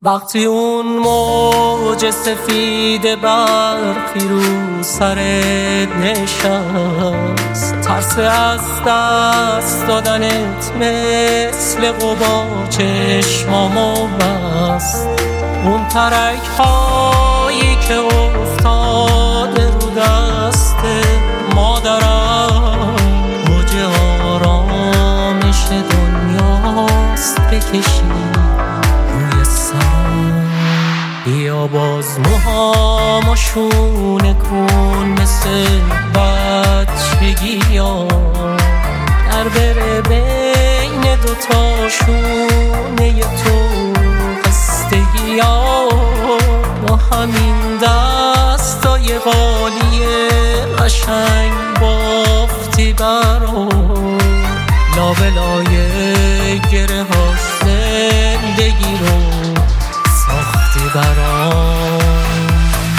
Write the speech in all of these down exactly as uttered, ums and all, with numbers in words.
وقتی اون موج سفید برفی رو سرت نشست، ترس از دست دادنت مثل غبار چشمامو بست. اون ترک هایی که افتاده رو دست مادرم، موج آرامش دنیاست بکشی روی سرم. بیا باز موهامو شونه کن مثل بچگی ها، در بره بین دوتا شونه تو خستگی ها. با همین دستای غالی قشنگ بافتی برام لابلای گره هاش زندگی رو ساختی برام.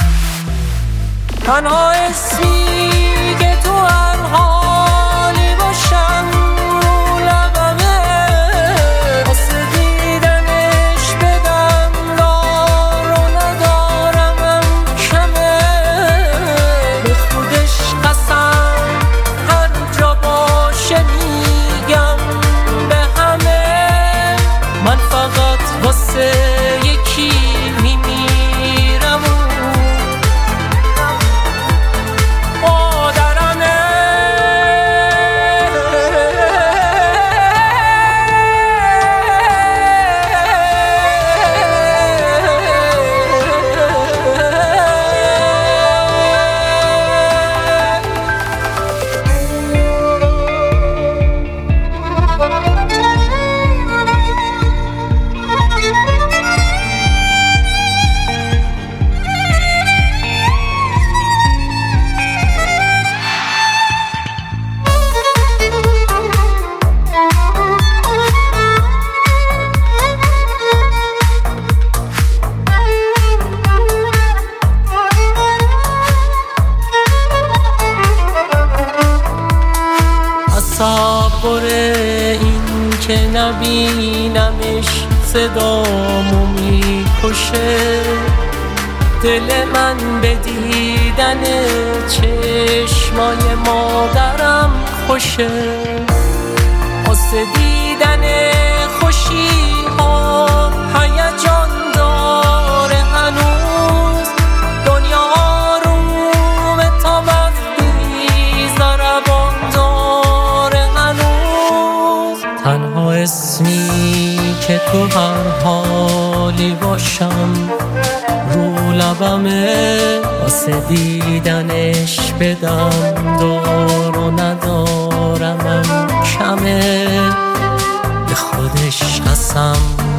تنها اسمی که تو هر حالی باشم رو لبمه، واسه دیدنش بدم دار و ندارمم کمه. به خودش قسم هر جا باشه میگم به همه، من فقط واسه یکی میمیرم و مادرمه. تصور این که نبینمش صدامو میکشه، دل من به دیدن چشمای مادرم خوشه. واسه دیدن خوشی ها هیجان داره هنوز، دنیا آرومه تا وقتی ضربان داره هنوز. تنها اسمی که تو هر حالی باشم رو لبمه، واسه دیدنش بدم دار و ندارمم کمه. به خودش قسم